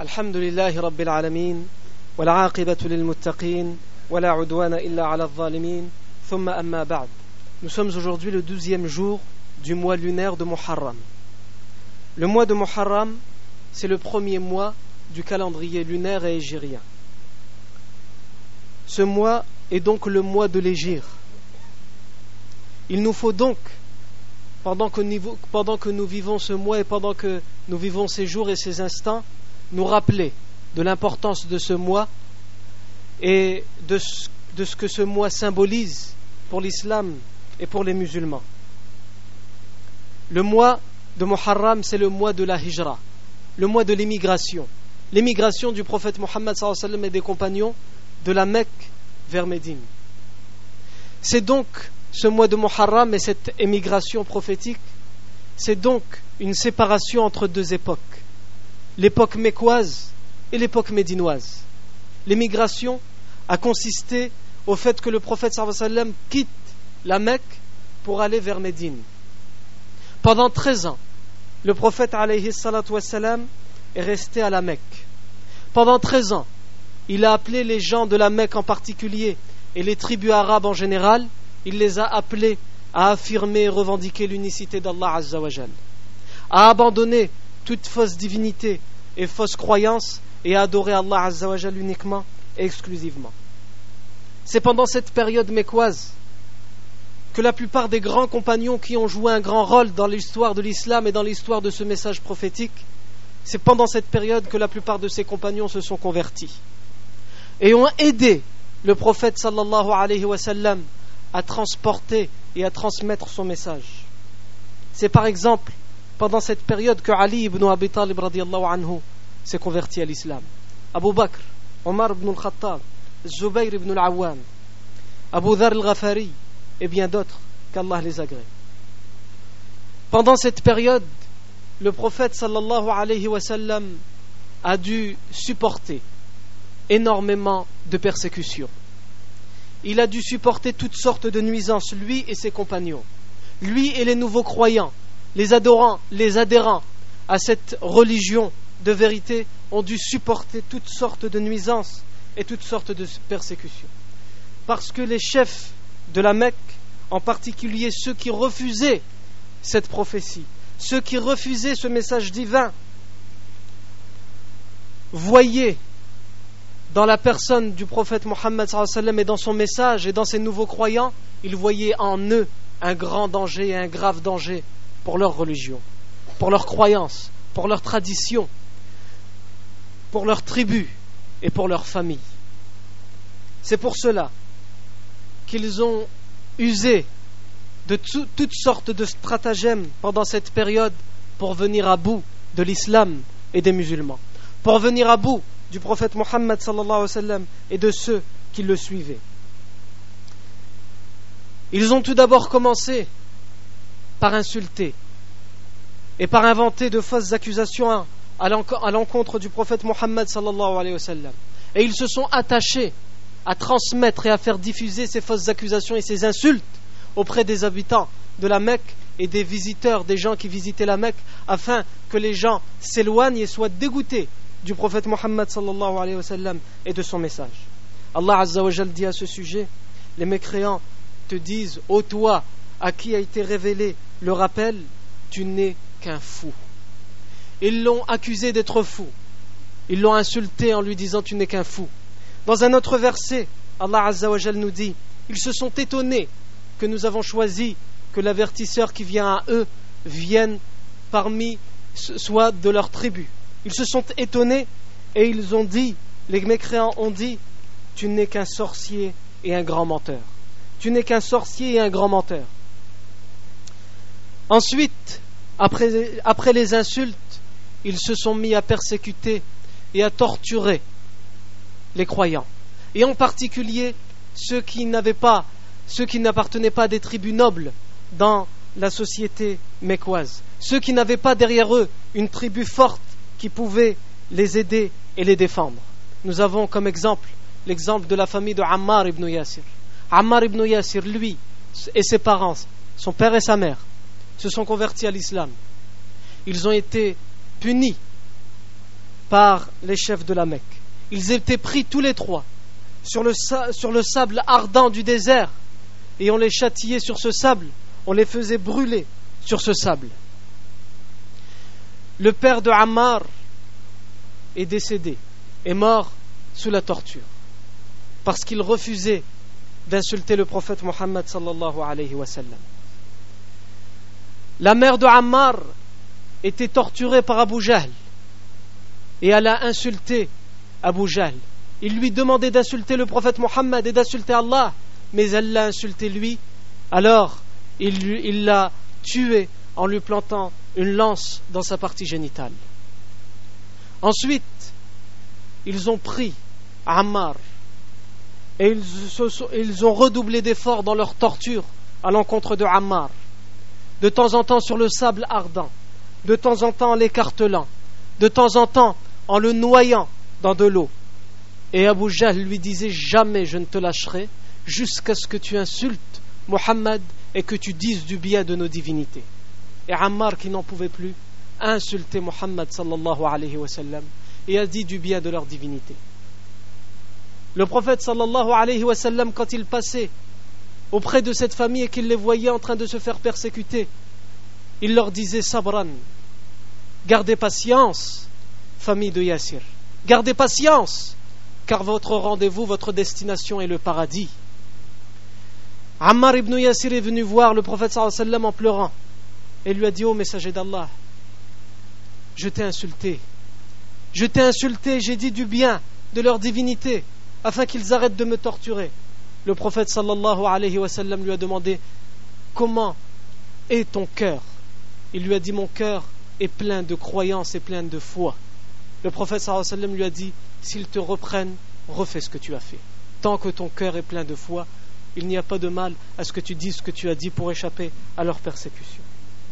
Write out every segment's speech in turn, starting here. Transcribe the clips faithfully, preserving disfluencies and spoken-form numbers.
الحمد لله رب العالمين والعاقبة للمتقين ولا عدوان إلا على الظالمين ثم أما بعد. Nous sommes aujourd'hui le douzième jour du mois lunaire de Muharram. Le mois de Muharram, c'est le premier mois du calendrier lunaire et hégirien. Ce mois est donc le mois de l'hégire. Il nous faut donc, pendant que, nous, pendant que nous vivons ce mois et pendant que nous vivons ces jours et ces instants, nous rappeler de l'importance de ce mois et de ce, de ce que ce mois symbolise pour l'islam et pour les musulmans. Le mois de Muharram, c'est le mois de la hijra, le mois de l'émigration, l'émigration du prophète Mohammed sallallahu alayhi wa sallam et des compagnons de la Mecque vers Médine. C'est donc ce mois de Muharram et cette émigration prophétique, c'est donc une séparation entre deux époques, l'époque mécoise et l'époque médinoise. L'émigration a consisté au fait que le prophète sallallahu alayhi wa sallam quitte la Mecque pour aller vers Médine. Pendant treize ans, le prophète alayhi salatu wassalam est resté à la Mecque. Pendant treize ans, il a appelé les gens de la Mecque en particulier et les tribus arabes en général, il les a appelés à affirmer et revendiquer l'unicité d'Allah Azza wa Jal, à abandonner toute fausse divinité et fausse croyance et à adorer Allah Azza wa Jal uniquement et exclusivement. C'est pendant cette période mécoise que la plupart des grands compagnons qui ont joué un grand rôle dans l'histoire de l'islam et dans l'histoire de ce message prophétique, c'est pendant cette période que la plupart de ces compagnons se sont convertis et ont aidé le prophète sallallahu alayhi wa sallam à transporter et à transmettre son message. C'est par exemple pendant cette période que Ali ibn Abi Talib radiyallahu anhu s'est converti à l'islam. Abu Bakr, Omar ibn al-Khattab, Zubayr ibn al-Awwam, Abu Dhar al-Ghafari et bien d'autres, qu'Allah les agrée. Pendant cette période, le prophète sallallahu alayhi wa sallam a dû supporter énormément de persécutions. Il a dû supporter toutes sortes de nuisances, lui et ses compagnons, lui et les nouveaux croyants, les adorants, les adhérents à cette religion de vérité ont dû supporter toutes sortes de nuisances et toutes sortes de persécutions. Parce que les chefs de la Mecque, en particulier ceux qui refusaient cette prophétie, ceux qui refusaient ce message divin, voyaient dans la personne du prophète Mohammed sallallahu alayhi wa sallam et dans son message et dans ses nouveaux croyants, ils voyaient en eux un grand danger et un grave danger pour leur religion, pour leur croyance, pour leur tradition, pour leur tribu et pour leur famille. C'est pour cela qu'ils ont usé de tout, toutes sortes de stratagèmes pendant cette période pour venir à bout de l'islam et des musulmans, pour venir à bout du prophète Mohammed sallallahu alayhi wa sallam et de ceux qui le suivaient. Ils ont tout d'abord commencé par insulter et par inventer de fausses accusations à l'encontre du prophète Mohammed sallallahu alayhi wa sallam. Et ils se sont attachés à transmettre et à faire diffuser ces fausses accusations et ces insultes auprès des habitants de la Mecque et des visiteurs, des gens qui visitaient la Mecque, afin que les gens s'éloignent et soient dégoûtés du prophète Mohammed sallallahu alayhi wa sallam et de son message. Allah Azza wa Jal dit à ce sujet: les mécréants te disent, ô toi à qui a été révélé le rappel, tu n'es qu'un fou. Ils l'ont accusé d'être fou, ils l'ont insulté en lui disant tu n'es qu'un fou. Dans un autre verset, Allah Azza wa Jal nous dit: ils se sont étonnés que nous avons choisi que l'avertisseur qui vient à eux vienne parmi, soit de leur tribu. Ils se sont étonnés et ils ont dit, les mécréants ont dit, tu n'es qu'un sorcier et un grand menteur. Tu n'es qu'un sorcier et un grand menteur. Ensuite, après, après les insultes, ils se sont mis à persécuter et à torturer les croyants, et en particulier ceux qui n'avaient pas, ceux qui n'appartenaient pas à des tribus nobles dans la société mécoise, ceux qui n'avaient pas derrière eux une tribu forte qui pouvait les aider et les défendre. Nous avons comme exemple l'exemple de la famille de Ammar ibn Yasir. Ammar ibn Yasir, lui et ses parents, son père et sa mère, se sont convertis à l'islam. Ils ont été punis par les chefs de la Mecque. Ils étaient pris tous les trois sur le, sur le sable ardent du désert et on les châtiait sur ce sable, on les faisait brûler sur ce sable. Le père de Ammar est décédé, est mort sous la torture parce qu'il refusait d'insulter le prophète Mohammed sallallahu alayhi wa sallam. La mère de Ammar était torturée par Abu Jahl et elle a insulté Abu Jahl. Il lui demandait d'insulter le prophète Mohammed et d'insulter Allah, mais elle l'a insulté lui. Alors il, lui, il l'a tué en lui plantant une lance dans sa partie génitale. Ensuite, ils ont pris Ammar et ils, se sont, ils ont redoublé d'efforts dans leur torture à l'encontre de Ammar. De temps en temps sur le sable ardent, de temps en temps en l'écartelant, de temps en temps en le noyant dans de l'eau. Et Abu Jahl lui disait: jamais je ne te lâcherai jusqu'à ce que tu insultes Mohammed et que tu dises du bien de nos divinités. Et Ammar, qui n'en pouvait plus, a insulté Mohammed sallallahu alayhi wa sallam et a dit du bien de leur divinité. Le prophète sallallahu alayhi wa sallam, quand il passait auprès de cette famille et qu'il les voyait en train de se faire persécuter, il leur disait: sabran, gardez patience, famille de Yassir, gardez patience, car votre rendez-vous, votre destination est le paradis. Ammar ibn Yassir est venu voir le prophète sallallahu alayhi wa sallam en pleurant et lui a dit: ô messager d'Allah, je t'ai insulté, je t'ai insulté, j'ai dit du bien de leur divinité afin qu'ils arrêtent de me torturer. Le prophète sallallahu alayhi wa sallam lui a demandé: comment est ton cœur? Il lui a dit: mon cœur est plein de croyance et plein de foi. Le prophète sallallahu alayhi wa sallam lui a dit: s'ils te reprennent, refais ce que tu as fait. Tant que ton cœur est plein de foi, il n'y a pas de mal à ce que tu dises ce que tu as dit pour échapper à leur persécution.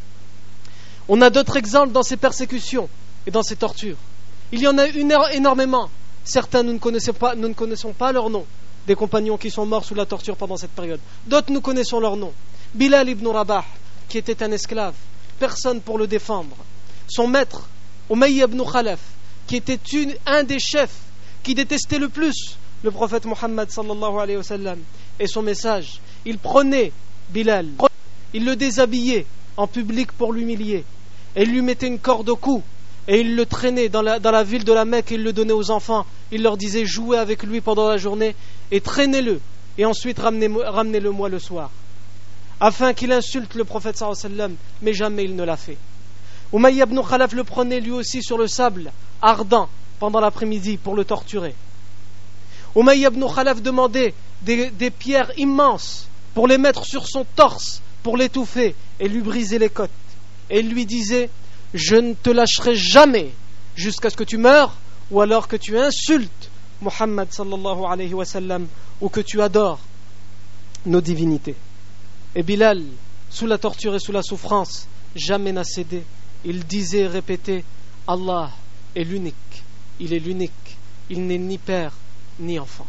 On a d'autres exemples dans ces persécutions et dans ces tortures. Il y en a une énormément. Certains, nous ne connaissons pas, nous ne connaissons pas leur nom, des compagnons qui sont morts sous la torture pendant cette période. D'autres, nous connaissons leur nom. Bilal ibn Rabah, qui était un esclave, personne pour le défendre. Son maître, Umayya ibn Khalaf, qui était une, un des chefs qui détestait le plus le prophète Mohammed sallallahu alayhi wa sallam et son message. Il prenait Bilal, il le déshabillait en public pour l'humilier et il lui mettait une corde au cou et il le traînait dans la, dans la ville de la Mecque et il le donnait aux enfants. Il leur disait: jouez avec lui pendant la journée et traînez-le et ensuite ramenez, ramenez-le moi le soir, afin qu'il insulte le prophète sallallahu alayhi wa sallam, mais jamais il ne l'a fait. Umayya ibn Khalaf le prenait lui aussi sur le sable ardent pendant l'après-midi pour le torturer. Umayya ibn Khalaf demandait des, des pierres immenses pour les mettre sur son torse, pour l'étouffer et lui briser les côtes. Et il lui disait: je ne te lâcherai jamais jusqu'à ce que tu meurs ou alors que tu insultes Muhammad sallallahu alayhi wa sallam ou que tu adores nos divinités. Et Bilal, sous la torture et sous la souffrance, jamais n'a cédé. Il disait et répétait: Allah est l'unique, il est l'unique, il n'est ni père ni enfant.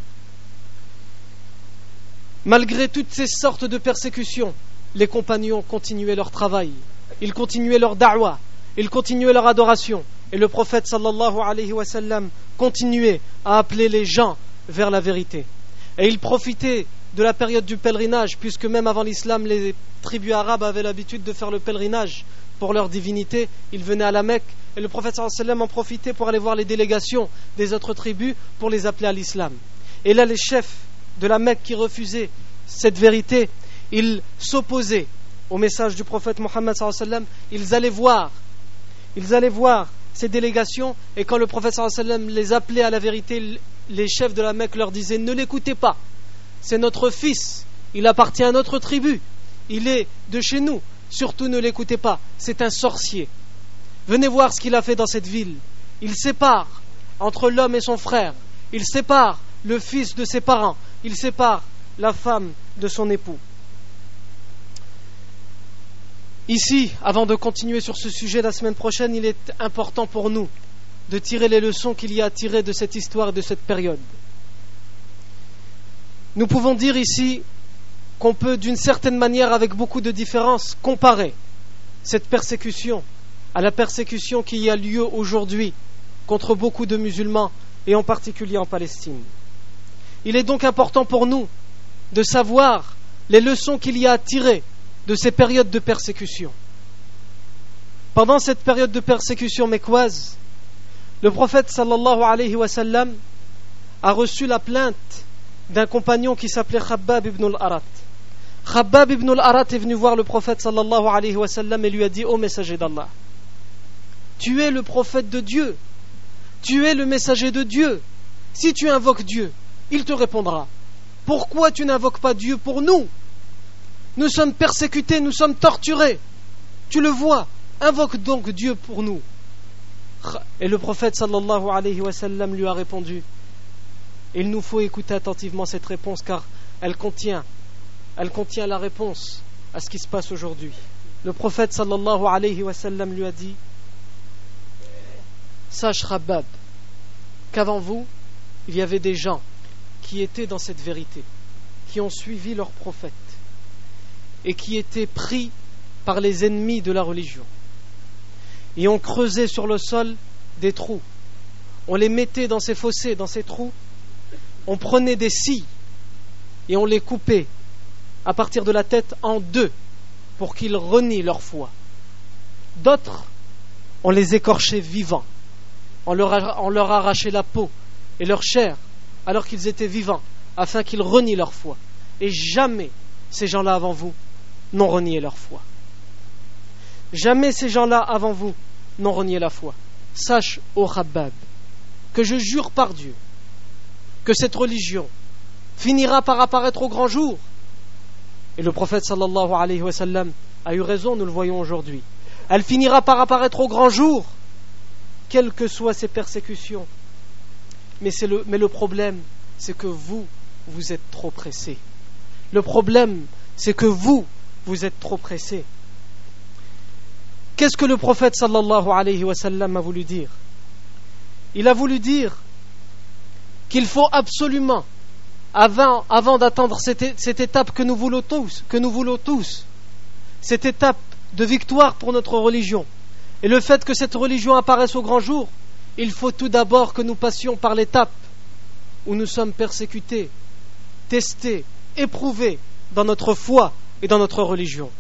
Malgré toutes ces sortes de persécutions, les compagnons continuaient leur travail, ils continuaient leur da'wah, ils continuaient leur adoration, et le prophète sallallahu alayhi wa sallam continuait à appeler les gens vers la vérité. Et il profitait de la période du pèlerinage, puisque même avant l'islam, les tribus arabes avaient l'habitude de faire le pèlerinage pour leur divinité. Ils venaient à la Mecque et le prophète sallallahu alayhi wa sallam en profitait pour aller voir les délégations des autres tribus pour les appeler à l'islam. Et là, les chefs de la Mecque qui refusaient cette vérité, ils s'opposaient au message du prophète Mohammed sallallahu alayhi wa sallam. Ils allaient voir, ils allaient voir ces délégations, et quand le prophète sallallahu alayhi wa sallam les appelait à la vérité, les chefs de la Mecque leur disaient: ne l'écoutez pas, c'est notre fils, il appartient à notre tribu, il est de chez nous, surtout ne l'écoutez pas, c'est un sorcier. Venez voir ce qu'il a fait dans cette ville. Il sépare entre l'homme et son frère, il sépare le fils de ses parents, il sépare la femme de son époux. Ici, avant de continuer sur ce sujet la semaine prochaine, il est important pour nous de tirer les leçons qu'il y a à tirer de cette histoire et de cette période. Nous pouvons dire ici qu'on peut, d'une certaine manière, avec beaucoup de différence, comparer cette persécution à la persécution qui a lieu aujourd'hui contre beaucoup de musulmans, et en particulier en Palestine. Il est donc important pour nous de savoir les leçons qu'il y a à tirer de ces périodes de persécution. Pendant cette période de persécution mécoise, le prophète sallallahu alayhi wa sallam a reçu la plainte d'un compagnon qui s'appelait Khabbab ibn al-Arat. Khabbab ibn al-Arat est venu voir le prophète sallallahu alayhi wa sallam et lui a dit: ô messager d'Allah, tu es le prophète de Dieu, tu es le messager de Dieu. Si tu invoques Dieu, il te répondra. Pourquoi tu n'invoques pas Dieu pour nous? Nous sommes persécutés, nous sommes torturés. Tu le vois, invoque donc Dieu pour nous. Et le prophète sallallahu alayhi wa sallam lui a répondu. Il nous faut écouter attentivement cette réponse, car elle contient, elle contient la réponse à ce qui se passe aujourd'hui. Le prophète sallallahu alayhi wa sallam lui a dit: sache Khabbab qu'avant vous il y avait des gens qui étaient dans cette vérité, qui ont suivi leur prophète et qui étaient pris par les ennemis de la religion, et ont creusé sur le sol des trous. On les mettait dans ces fossés, dans ces trous, on prenait des scies et on les coupait à partir de la tête en deux pour qu'ils renient leur foi. D'autres, on les écorchait vivants, on leur, on leur arrachait la peau et leur chair alors qu'ils étaient vivants, afin qu'ils renient leur foi. Et jamais ces gens-là avant vous n'ont renié leur foi. Jamais ces gens-là avant vous n'ont renié la foi. Sache, ô Khabbab, que je jure par Dieu que cette religion finira par apparaître au grand jour. Et le prophète sallallahu alayhi wa sallam a eu raison, nous le voyons aujourd'hui. Elle finira par apparaître au grand jour, quelles que soient ces persécutions. Mais, c'est le, mais le problème, c'est que vous, vous êtes trop pressés. Le problème, c'est que vous, vous êtes trop pressés. Qu'est-ce que le prophète sallallahu alayhi wa sallam a voulu dire? Il a voulu dire qu'il faut absolument, avant, avant d'atteindre cette, cette étape que nous voulons tous, que nous voulons tous, cette étape de victoire pour notre religion, et le fait que cette religion apparaisse au grand jour, il faut tout d'abord que nous passions par l'étape où nous sommes persécutés, testés, éprouvés dans notre foi et dans notre religion.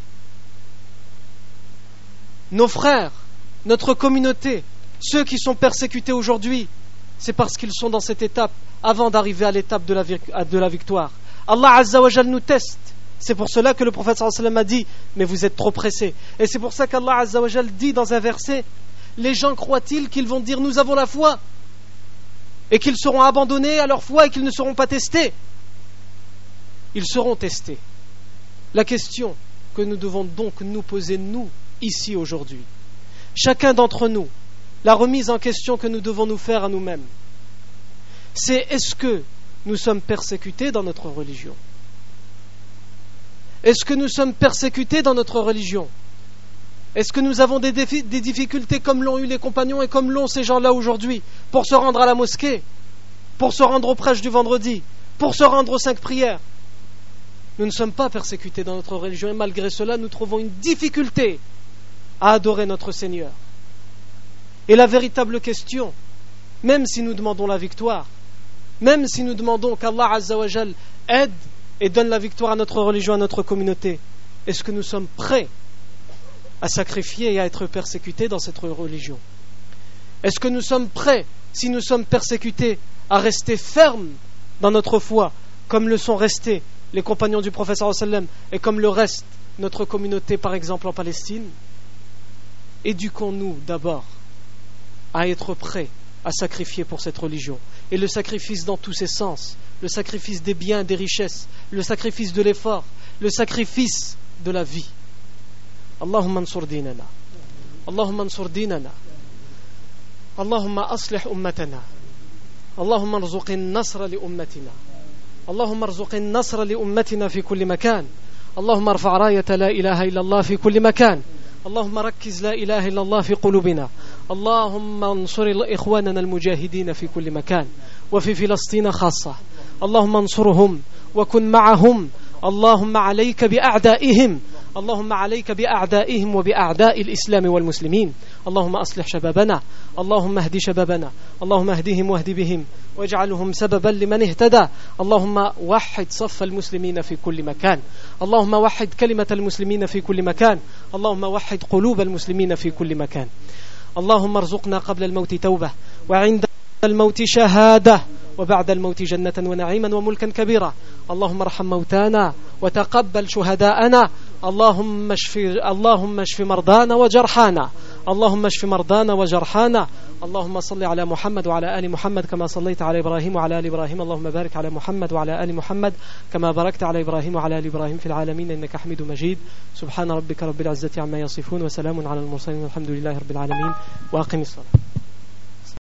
Nos frères, notre communauté, ceux qui sont persécutés aujourd'hui, c'est parce qu'ils sont dans cette étape avant d'arriver à l'étape de la, de la victoire. Allah Azza wa Jal nous teste. C'est pour cela que le prophète sallallahu alayhi wa sallam a dit: mais vous êtes trop pressés. Et c'est pour ça qu'Allah Azza wa Jal dit dans un verset: les gens croient-ils qu'ils vont dire nous avons la foi et qu'ils seront abandonnés à leur foi et qu'ils ne seront pas testés? Ils seront testés. La question que nous devons donc nous poser, nous, ici aujourd'hui, chacun d'entre nous, la remise en question que nous devons nous faire à nous-mêmes, c'est: est-ce que nous sommes persécutés dans notre religion? Est-ce que nous sommes persécutés dans notre religion? Est-ce que nous avons des, défis, des difficultés comme l'ont eu les compagnons et comme l'ont ces gens-là aujourd'hui, pour se rendre à la mosquée, pour se rendre au prêche du vendredi, pour se rendre aux cinq prières? Nous ne sommes pas persécutés dans notre religion, et malgré cela nous trouvons une difficulté à adorer notre Seigneur. Et la véritable question, même si nous demandons la victoire, même si nous demandons qu'Allah Azza wa Jal aide et donne la victoire à notre religion, à notre communauté, est-ce que nous sommes prêts à sacrifier et à être persécutés dans cette religion? Est-ce que nous sommes prêts, si nous sommes persécutés, à rester fermes dans notre foi, comme le sont restés les compagnons du prophète sallallahu alayhi wa sallam et comme le reste notre communauté par exemple en Palestine? Éduquons-nous d'abord à être prêts à sacrifier pour cette religion, et le sacrifice dans tous ses sens, le sacrifice des biens, des richesses, le sacrifice de l'effort, le sacrifice de la vie. Allahumma ansur dinana, Allahumma ansur dinana, Allahumma aslih ummatana, Allahumma arzuqin nasra li ummatina, Allahumma arzuqin nasra li ummatina fi kulli makan, Allahumma arfa' rayata la ilaha illa Allah fi kulli makan, اللهم ركز لا إله إلا الله في قلوبنا اللهم انصر إخواننا المجاهدين في كل مكان وفي فلسطين خاصة اللهم انصرهم وكن معهم اللهم عليك بأعدائهم اللهم عليك بأعدائهم وبأعداء الإسلام والمسلمين. اللهم أصلح شبابنا، اللهم اهد شبابنا، اللهم اهدهم واهد بهم واجعلهم سببا لمن اهتدى. اللهم وحد صف المسلمين في كل مكان، اللهم وحد كلمة المسلمين في كل مكان، اللهم وحد قلوب المسلمين في كل مكان. اللهم ارزقنا قبل الموت توبة، وعند الموت شهادة، وبعد الموت جنة ونعيما وملكا كبيرا. اللهم ارحم موتانا وتقبل شهداءنا. اللهم اشف اللهم اشف مرضانا وجرحانا، اللهم اشف مرضانا وجرحانا. اللهم صل على محمد وعلى آل محمد كما صليت على إبراهيم وعلى آل إبراهيم. اللهم بارك على محمد وعلى آل محمد كما باركت على إبراهيم وعلى آل إبراهيم في العالمين إنك حميد مجيد. سبحان ربك رب العزة عما يصفون، وسلام على المرسلين، والحمد لله رب العالمين. وأقم الصلاة.